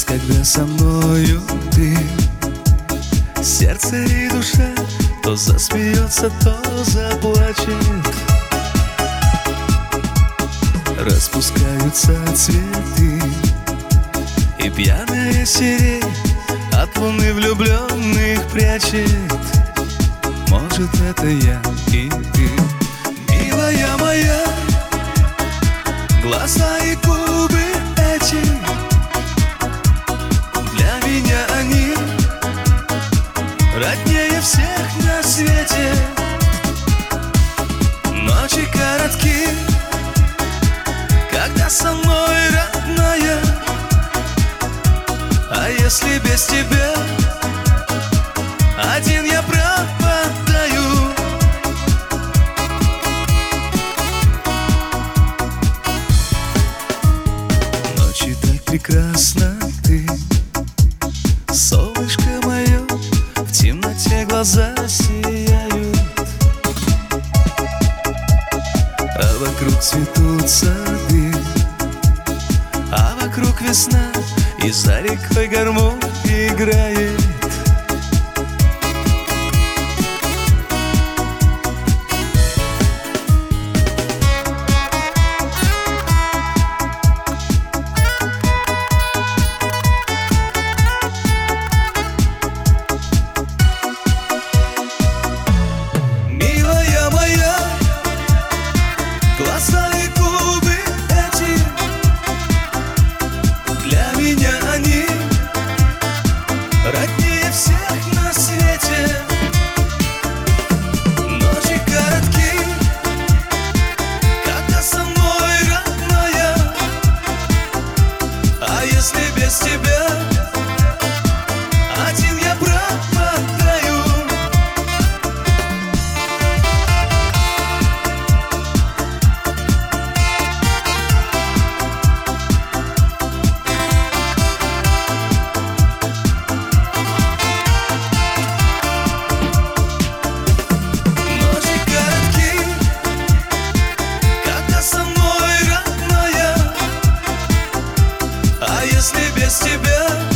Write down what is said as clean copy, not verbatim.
когда со мною ты, сердце и душа то засмеется, то заплачет. Распускаются цветы, и пьяная сирень от луны влюбленных прячет. Может, это я и ты, милая моя. Глаза и губы эти, для меня они роднее всех на свете. Ночи коротки, когда со мной, родная. А если без тебя один я пропадаю? Ночи так прекрасна ты, солнышко мое, в темноте глаза сияют, а вокруг цветут сады, а вокруг весна, и за рекой гармонь играет. Милая моя, глаза и губы эти, для меня они роднее всех на свете. Ночи коротки, когда со мной, родная. А если без тебя один я пропадаю? Если без тебя